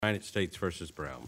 United States versus Brown.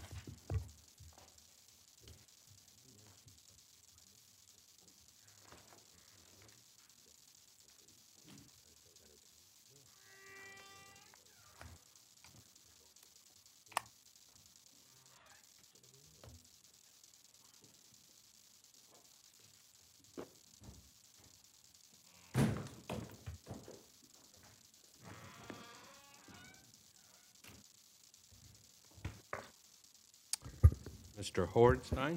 Mr. Hornstein.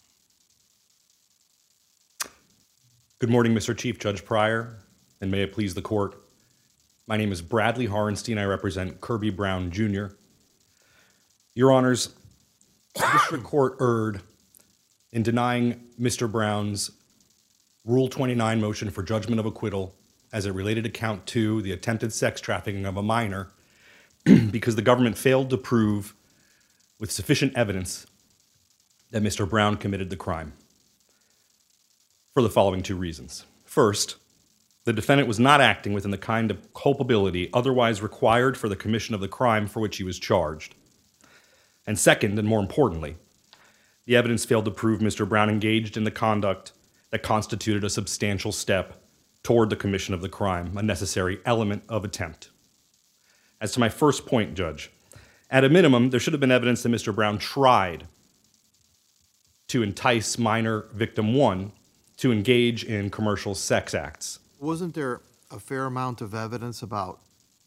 Good morning, Mr. Chief Judge Pryor, and may it please the court. My name is Bradley Horenstein. I represent Kirby Brown, Jr. Your Honors, the district court erred in denying Mr. Brown's Rule 29 motion for judgment of acquittal as it related to count 2, the attempted sex trafficking of a minor, because the government failed to prove with sufficient evidence that Mr. Brown committed the crime for the following 2 reasons. First, the defendant was not acting within the kind of culpability otherwise required for the commission of the crime for which he was charged. And second, and more importantly, the evidence failed to prove Mr. Brown engaged in the conduct that constituted a substantial step toward the commission of the crime, a necessary element of attempt. As to my first point, Judge, at a minimum, there should have been evidence that Mr. Brown tried to entice minor victim 1 to engage in commercial sex acts. Wasn't there a fair amount of evidence about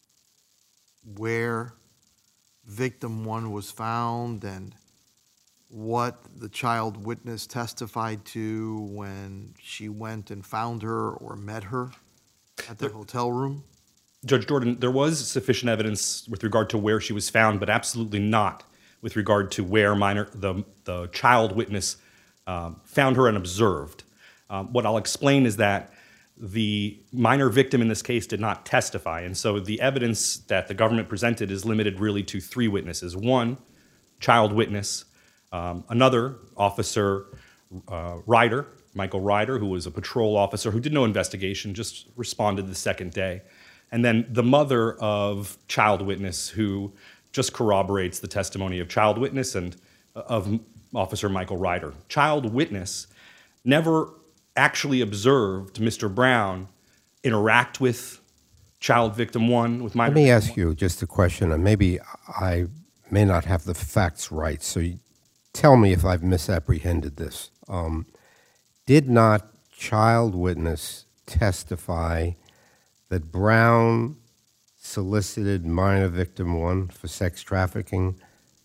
where victim 1 was found and what the child witness testified to when she went and found her or met her at the hotel room? Judge Jordan, there was sufficient evidence with regard to where she was found, but absolutely not with regard to where the child witness found her and observed. What I'll explain is that the minor victim in this case did not testify, and so the evidence that the government presented is limited really to 3 witnesses. 1, child witness, another officer, Ryder, Michael Ryder, who was a patrol officer who did no investigation, just responded the second day, and then the mother of child witness who just corroborates the testimony of child witness and of Officer Michael Ryder. Child witness never actually observed Mr. Brown interact with child victim 1, with minor Let me victim ask 1. you just a question, and maybe I may not have the facts right, so tell me if I've misapprehended this. Did not child witness testify that Brown solicited minor victim 1 for sex trafficking?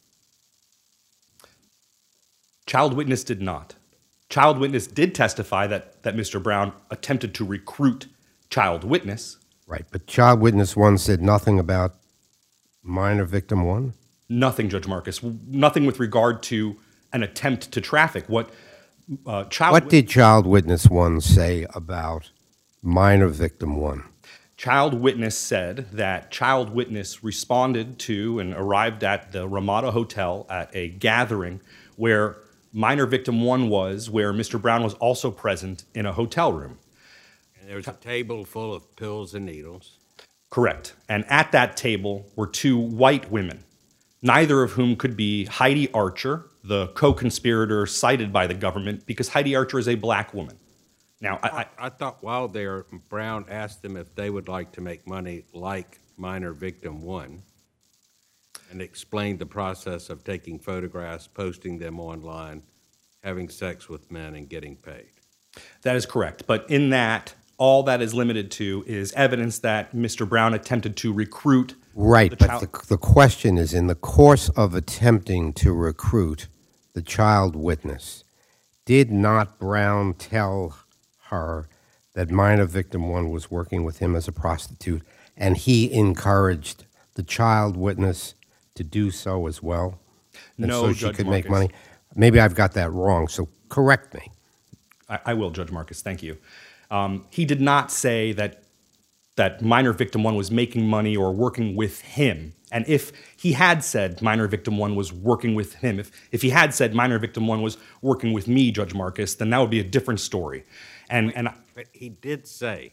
Child witness did not. Child witness did testify that Mr. Brown attempted to recruit child witness. Right, but child witness 1 said nothing about minor victim 1? Nothing, Judge Marcus. Nothing with regard to an attempt to traffic. What did child witness 1 say about minor victim 1? Child witness said that child witness responded to and arrived at the Ramada Hotel at a gathering where minor victim 1 was, where Mr. Brown was also present in a hotel room. And there was a table full of pills and needles. Correct. And at that table were 2 white women, neither of whom could be Heidi Archer, the co-conspirator cited by the government, because Heidi Archer is a black woman. Now, I thought while there, Brown asked them if they would like to make money like minor victim 1 and explained the process of taking photographs, posting them online, having sex with men, and getting paid. That is correct. But in that, all that is limited to is evidence that Mr. Brown attempted to recruit. Right, but the question is, in the course of attempting to recruit the child witness, did not Brown tell her that minor victim 1 was working with him as a prostitute, and he encouraged the child witness to do so as well? And No, so she Judge could Marcus. make money? Maybe I've got that wrong, so correct me. I will, Judge Marcus. Thank you. He did not say that minor victim 1 was making money or working with him. And if he had said minor victim 1 was working with him, if he had said minor victim 1 was working with me, Judge Marcus, then that would be a different story. But he did say,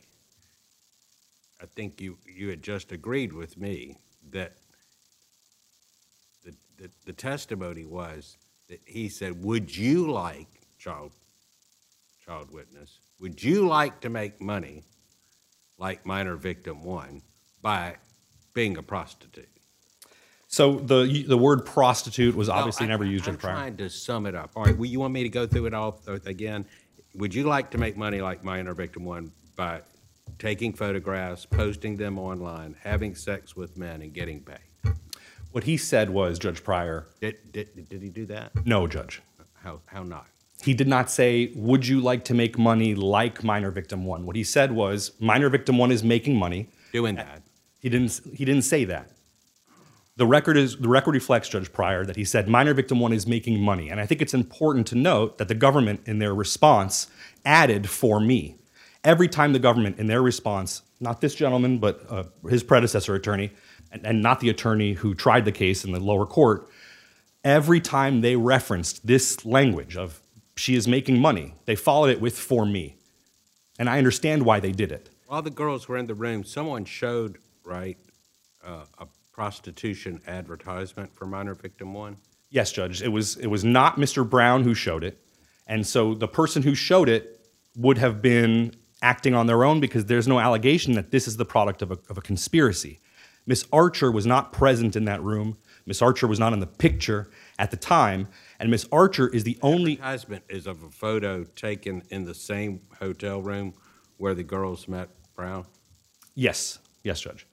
I think you had just agreed with me, that the testimony was that he said, would you like, child witness, would you like to make money like minor victim one by being a prostitute? So the word prostitute was obviously never used, Judge I'm Pryor. trying to sum it up. All right, you want me to go through it all again? Would you like to make money like minor victim one by taking photographs, posting them online, having sex with men, and getting paid? What he said was, Judge Pryor, Did he do that? no, Judge. How not? He did not say, would you like to make money like minor victim one? What he said was, minor victim one is making money. Doing that. He didn't say that. The record reflects, Judge Pryor, that he said minor victim one is making money. And I think it's important to note that the government in their response added "for me." Every time the government in their response, not this gentleman, but his predecessor attorney, and not the attorney who tried the case in the lower court, every time they referenced this language of she is making money, they followed it with "for me." And I understand why they did it. While the girls were in the room, someone showed, right, a prostitution advertisement for minor victim one? Yes, Judge. It was not Mr. Brown who showed it. And so the person who showed it would have been acting on their own because there's no allegation that this is the product of a conspiracy. Miss Archer was not present in that room. Miss Archer was not in the picture at the time. And Miss Archer is the only... Advertisement is of a photo taken in the same hotel room where the girls met Brown? Yes. Yes, Judge.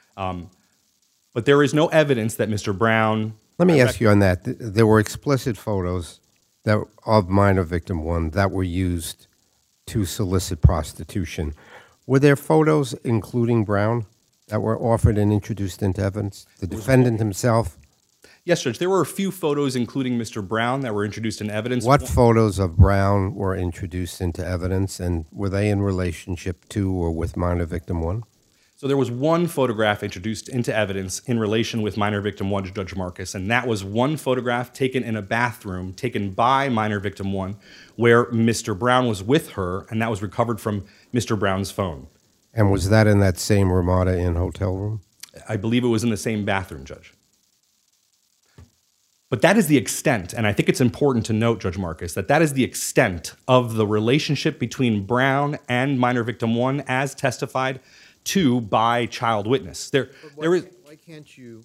But there is no evidence that Mr. Brown... Let me ask you on that. There were explicit photos of minor victim one that were used to solicit prostitution. Were there photos, including Brown, that were offered and introduced into evidence? The defendant himself? Yes, Judge. There were a few photos, including Mr. Brown, that were introduced in evidence. What photos of Brown were introduced into evidence, and were they in relationship to or with minor victim one? So there was one photograph introduced into evidence in relation with minor victim one, Judge Marcus, and that was one photograph taken in a bathroom, taken by minor victim one, where Mr. Brown was with her, and that was recovered from Mr. Brown's phone. And was that in that same Ramada Inn hotel room? I believe it was in the same bathroom, Judge. But that is the extent, and I think it's important to note, Judge Marcus, that is the extent of the relationship between Brown and minor victim one as testified to by child witness. Why can't you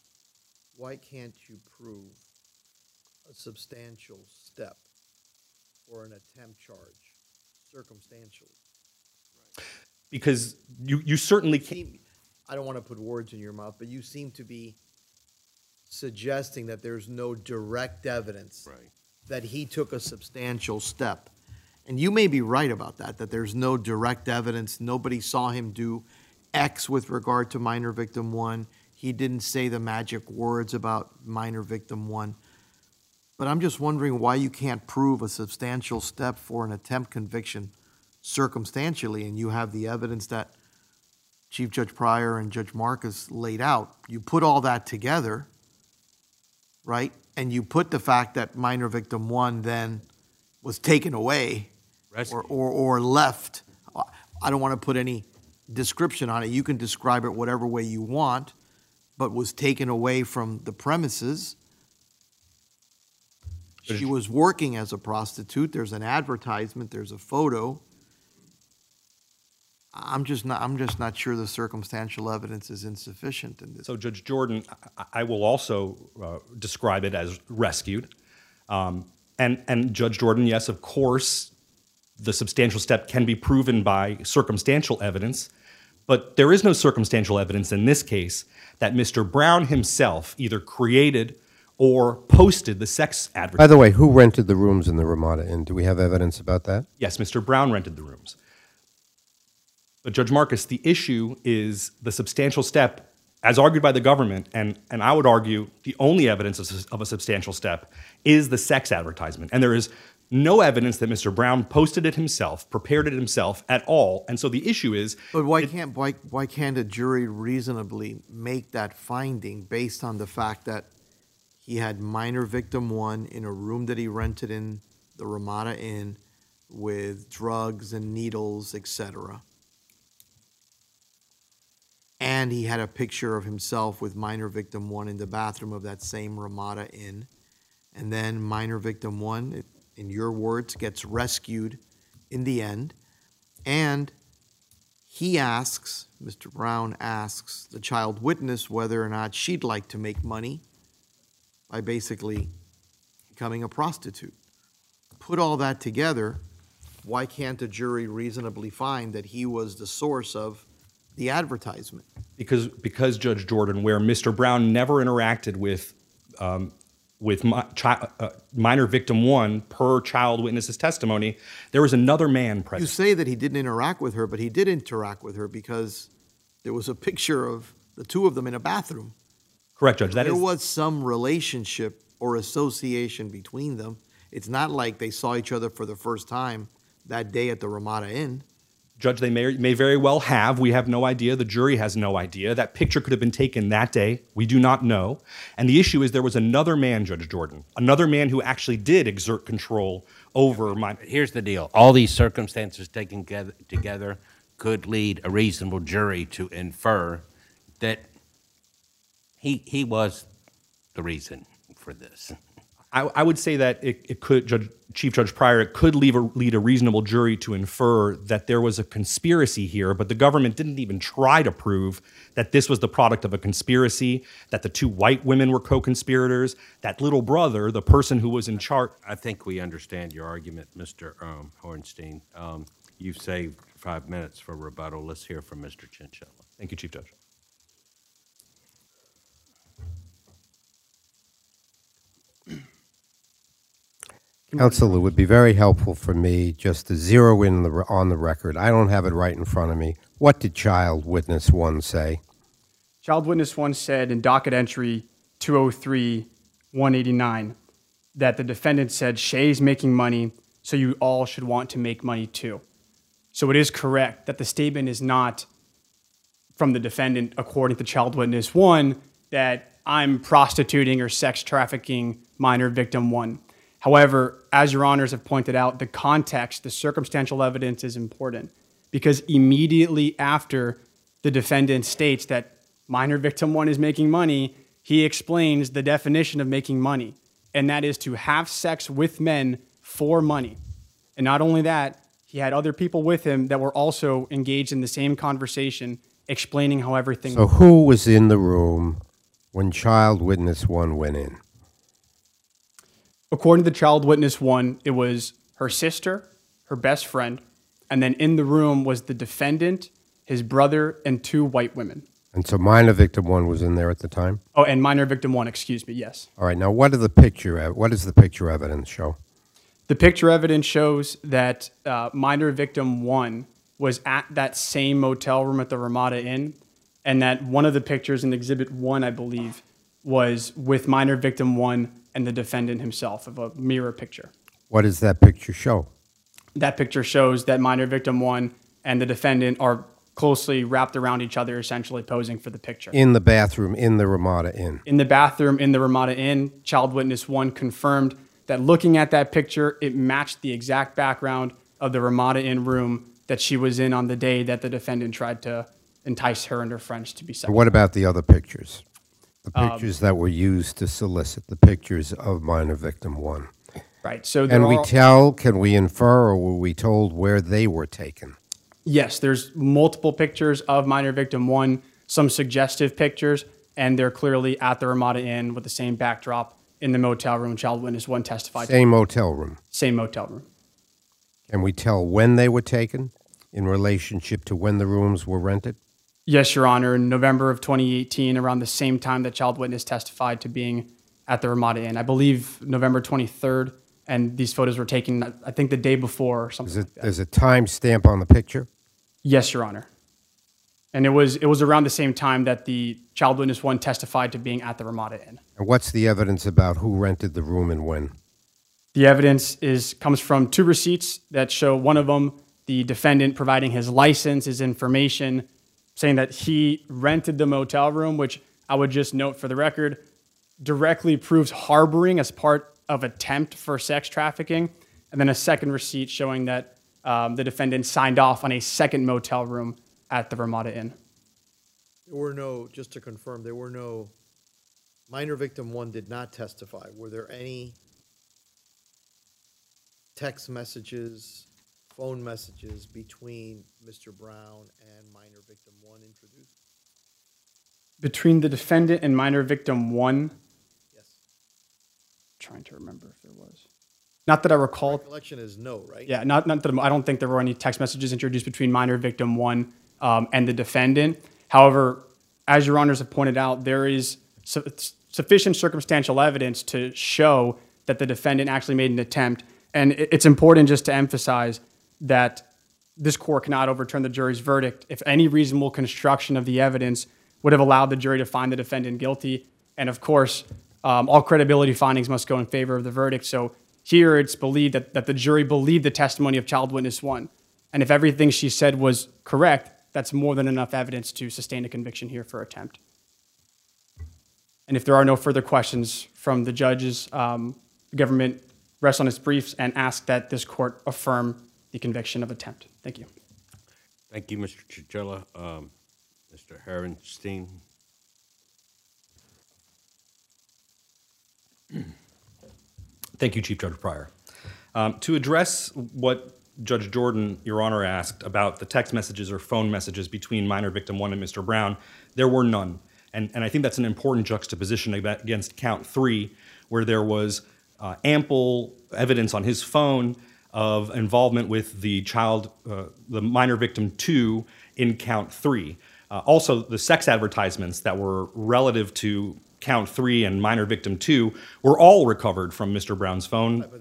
prove a substantial step or an attempt charge circumstantially? Because you certainly can't. I don't want to put words in your mouth, but you seem to be suggesting that there's no direct evidence that he took a substantial step. And you may be right about that there's no direct evidence. Nobody saw him do X with regard to minor victim one. He didn't say the magic words about minor victim one. But I'm just wondering why you can't prove a substantial step for an attempt conviction circumstantially, and you have the evidence that Chief Judge Pryor and Judge Marcus laid out. You put all that together, right? And you put the fact that minor victim one then was taken away or left. I don't want to put any description on it. You can describe it whatever way you want, but was taken away from the premises. She was working as a prostitute. There's an advertisement. There's a photo. I'm just not sure the circumstantial evidence is insufficient in this. So, Judge Jordan, I will also describe it as rescued. And Judge Jordan, yes, of course, the substantial step can be proven by circumstantial evidence, but there is no circumstantial evidence in this case that Mr. Brown himself either created or posted the sex advertisement. By the way, who rented the rooms in the Ramada Inn? Do we have evidence about that? Yes, Mr. Brown rented the rooms. But Judge Marcus, the issue is the substantial step, as argued by the government, and I would argue the only evidence of a substantial step is the sex advertisement. And there is no evidence that Mr. Brown posted it himself, prepared it himself at all. And so the issue is... But why can't a jury reasonably make that finding based on the fact that he had minor victim one in a room that he rented in the Ramada Inn with drugs and needles, etc.? and he had a picture of himself with minor victim one in the bathroom of that same Ramada Inn. And then minor victim one, in your words, gets rescued in the end. And he asks, Mr. Brown asks the child witness whether or not she'd like to make money by basically becoming a prostitute. Put all that together, why can't a jury reasonably find that he was the source of the advertisement? Because Judge Jordan, where Mr. Brown never interacted with minor victim one per child witness's testimony, there was another man You present. say that he didn't interact with her, but he did interact with her because there was a picture of the two of them in a bathroom. Correct, Judge. There was some relationship or association between them. It's not like they saw each other for the first time that day at the Ramada Inn. Judge, they may very well have. We have no idea. The jury has no idea. That picture could have been taken that day. We do not know. And the issue is there was another man, Judge Jordan, another man who actually did exert control over my... Here's the deal. All these circumstances taken together could lead a reasonable jury to infer that he was the reason for this. I would say that it could, Chief Judge Pryor, it could lead a reasonable jury to infer that there was a conspiracy here, but the government didn't even try to prove that this was the product of a conspiracy, that the two white women were co-conspirators, that little brother, the person who was in charge. I think we understand your argument, Mr. Hornstein. You've saved 5 minutes for rebuttal. Let's hear from Mr. Chinchilla. Thank you, Chief Judge. Counsel, it would be very helpful for me just to zero in on the record. I don't have it right in front of me. What did child witness one say? Child witness one said in docket entry 203-189 that the defendant said, Shay's making money, so you all should want to make money too. So it is correct that the statement is not from the defendant, according to child witness one, that I'm prostituting or sex trafficking minor victim one. However, as your honors have pointed out, the context, the circumstantial evidence is important because immediately after the defendant states that minor victim one is making money, he explains the definition of making money, and that is to have sex with men for money. And not only that, he had other people with him that were also engaged in the same conversation, explaining how everything. So who was in the room when child witness one went in? According to child witness one, it was her sister, her best friend, and then in the room was the defendant, his brother, and two white women. And so minor victim one was in there at the time? Oh, and minor victim one, excuse me, yes. All right, now what does the picture evidence show? The picture evidence shows that minor victim one was at that same motel room at the Ramada Inn, and that one of the pictures in Exhibit 1, I believe, was with minor victim one and the defendant himself, of a mirror picture. What does that picture show? That picture shows that minor victim one and the defendant are closely wrapped around each other, essentially posing for the picture. In the bathroom, in the Ramada Inn. In the bathroom, in the Ramada Inn, child witness one confirmed that looking at that picture, it matched the exact background of the Ramada Inn room that she was in on the day that the defendant tried to entice her and her friends to be And sexual. what about the other pictures? The pictures that were used to solicit, the pictures of minor victim one. Right. So Can we infer, or were we told where they were taken? Yes, there's multiple pictures of minor victim one, some suggestive pictures, and they're clearly at the Ramada Inn with the same backdrop in the motel room child witness one testified. Same motel room. Same motel room. Can we tell when they were taken in relationship to when the rooms were rented? Yes, Your Honor. In November of 2018, around the same time that child witness testified to being at the Ramada Inn, I believe November 23rd, and these photos were taken, I think, the day before or something like that. There's a time stamp on the picture? Yes, Your Honor. And it was around the same time that the child witness one testified to being at the Ramada Inn. And what's the evidence about who rented the room and when? The evidence comes from two receipts that show one of them, the defendant providing his license, his information, saying that he rented the motel room, which I would just note for the record, directly proves harboring as part of attempt for sex trafficking. And then a second receipt showing that the defendant signed off on a second motel room at the Ramada Inn. There were no, just to confirm, there were no, minor victim one did not testify. Were there any text messages, phone messages between Mr. Brown and minor victim one introduced? Between the defendant and minor victim one, Yes. trying to remember if there was. Not that I recall. Recollection is no, right? Yeah, not that I don't think there were any text messages introduced between minor victim one and the defendant. However, as your honors have pointed out, there is sufficient circumstantial evidence to show that the defendant actually made an attempt. And it's important just to emphasize that this court cannot overturn the jury's verdict if any reasonable construction of the evidence would have allowed the jury to find the defendant guilty. And of course, all credibility findings must go in favor of the verdict. So here it's believed that the jury believed the testimony of child witness one. And if everything she said was correct, that's more than enough evidence to sustain a conviction here for attempt. And if there are no further questions from the judges, the government rests on its briefs and asks that this court affirm the conviction of attempt. Thank you. Thank you, Mr. Chichilla. Mr. Herenstein. Thank you, Chief Judge Pryor. To address what Judge Jordan, Your Honor, asked about the text messages or phone messages between minor victim one and Mr. Brown, there were none. And I think that's an important juxtaposition against count 3, where there was ample evidence on his phone of involvement with the child, the minor victim 2 in count 3. Also, the sex advertisements that were relative to count 3 and minor victim 2 were all recovered from Mr. Brown's phone. But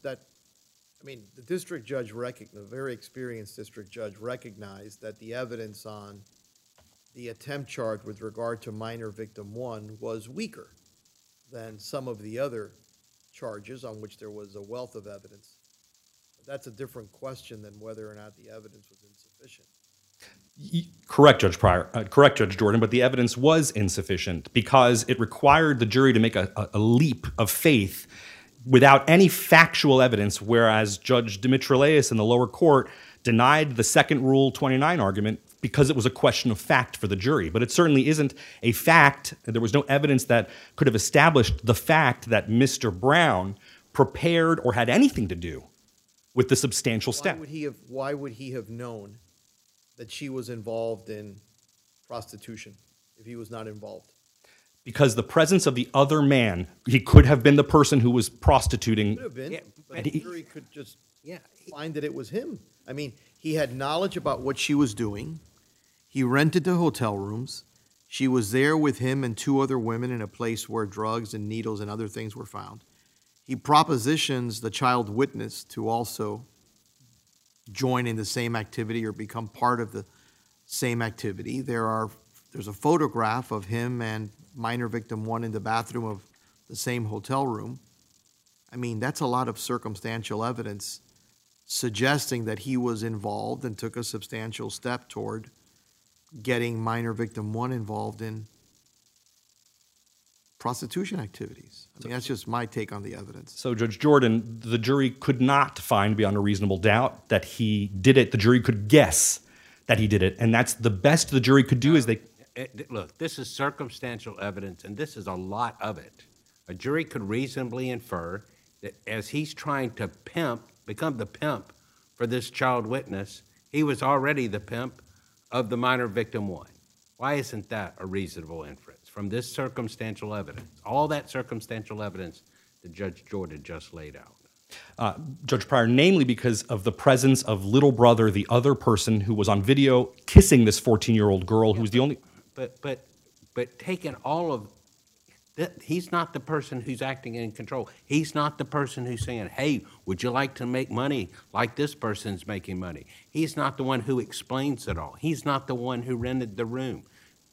I mean, the district judge, the very experienced district judge recognized that the evidence on the attempt charge with regard to minor victim 1 was weaker than some of the other charges on which there was a wealth of evidence. But that's a different question than whether or not the evidence was insufficient. Correct, Judge Pryor. Correct, Judge Jordan, but the evidence was insufficient because it required the jury to make a leap of faith without any factual evidence, whereas Judge Dimitrileus in the lower court denied the second Rule 29 argument because it was a question of fact for the jury. But it certainly isn't a fact. There was no evidence that could have established the fact that Mr. Brown prepared or had anything to do with the substantial step. Why would he have known that she was involved in prostitution if he was not involved? Because the presence of the other man, he could have been the person who was prostituting. Could have been, Yeah, but the jury could just find that it was him. I mean, he had knowledge about what she was doing. He rented the hotel rooms. She was there with him and 2 other women in a place where drugs and needles and other things were found. He propositions the child witness to also join in the same activity or become part of the same activity. There's a photograph of him and minor victim 1 in the bathroom of the same hotel room. I mean, that's a lot of circumstantial evidence suggesting that he was involved and took a substantial step toward getting minor victim 1 involved in prostitution activities. I mean, that's just my take on the evidence. So, Judge Jordan, the jury could not find beyond a reasonable doubt that he did it. The jury could guess that he did it, and that's the best the jury could do is they... Look, this is circumstantial evidence, and this is a lot of it. A jury could reasonably infer that as he's trying to become the pimp for this child witness, he was already the pimp of the minor victim 1. Why isn't that a reasonable inference from this circumstantial evidence? All that circumstantial evidence that Judge Jordan just laid out. Judge Pryor, namely because of the presence of little brother, the other person who was on video kissing this 14-year-old girl who was the only... But taking all of that, he's not the person who's acting in control. He's not the person who's saying, hey, would you like to make money like this person's making money? He's not the one who explains it all. He's not the one who rented the room.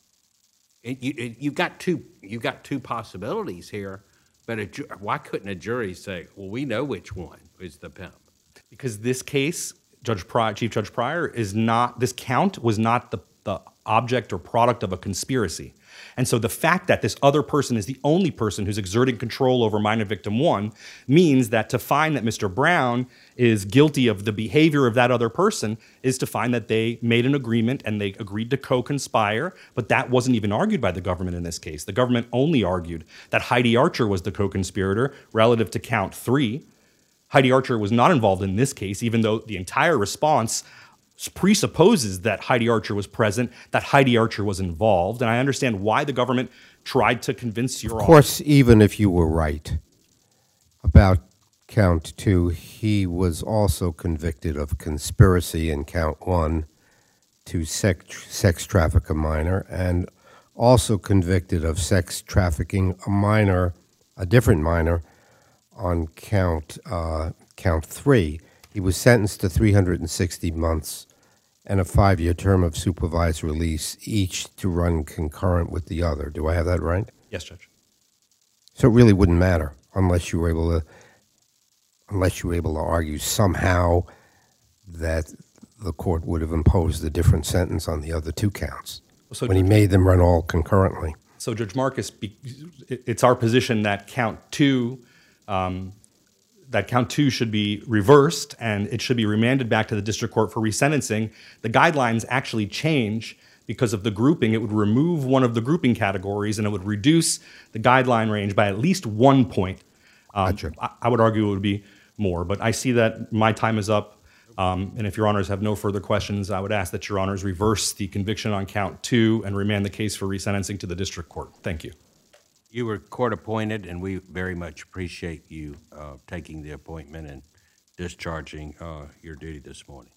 You've got two possibilities here, but why couldn't a jury say, well, we know which one is the pimp? Because this case, Chief Judge Pryor, is not, this count was not the object or product of a conspiracy. And so the fact that this other person is the only person who's exerting control over minor victim 1 means that to find that Mr. Brown is guilty of the behavior of that other person is to find that they made an agreement and they agreed to co-conspire, but that wasn't even argued by the government in this case. The government only argued that Heidi Archer was the co-conspirator relative to count 3. Heidi Archer was not involved in this case, even though the entire response presupposes that Heidi Archer was present, that Heidi Archer was involved, and I understand why the government tried to convince your Of course, even if you were right about count 2, he was also convicted of conspiracy in count 1 to sex traffic a minor, and also convicted of sex trafficking a different minor, on count 3. He was sentenced to 360 months and a 5-year term of supervised release, each to run concurrent with the other. Do I have that right? Yes, Judge. So it really wouldn't matter unless you were able to argue somehow that the court would have imposed a different sentence on the other 2 counts when he made them run all concurrently. So, Judge Marcus, it's our position that count 2 should be reversed and it should be remanded back to the district court for resentencing. The guidelines actually change because of the grouping. It would remove one of the grouping categories and it would reduce the guideline range by at least 1 point. Gotcha. I would argue it would be more, but I see that my time is up. And if your honors have no further questions, I would ask that your honors reverse the conviction on count 2 and remand the case for resentencing to the district court. Thank you. You were court appointed, and we very much appreciate you taking the appointment and discharging your duty this morning.